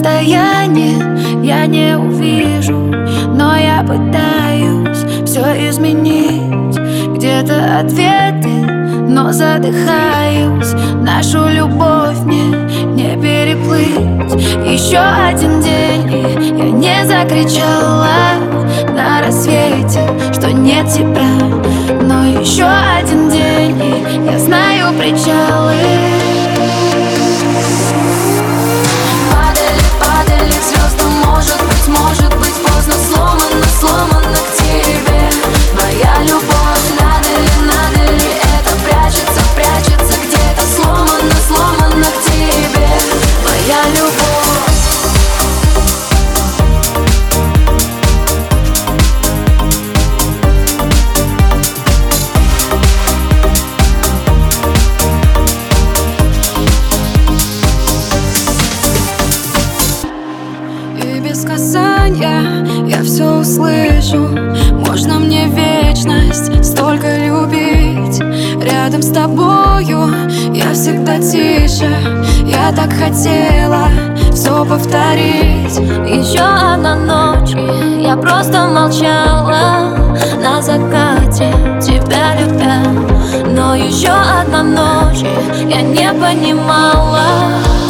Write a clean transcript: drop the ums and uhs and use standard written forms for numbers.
расстоянии я не увижу, но я пытаюсь все изменить. Где-то ответы, но задыхаюсь. Нашу любовь мне не переплыть. Еще один день, и я не закричала на рассвете, что нет тебя. Но еще один день, и я знаю причалы. Падали звезды, может быть поздно. Сломано к тебе моя любовь. Надо ли это прячется где-то. Сломано к тебе моя любовь. И без касания я все услышу. Можно мне вечность столько любить. Рядом с тобою я всегда тише. Я так хотела все повторить. Еще одна ночь, и я просто молчала на закате, тебя любя. Но еще одна ночь, и я не понимала.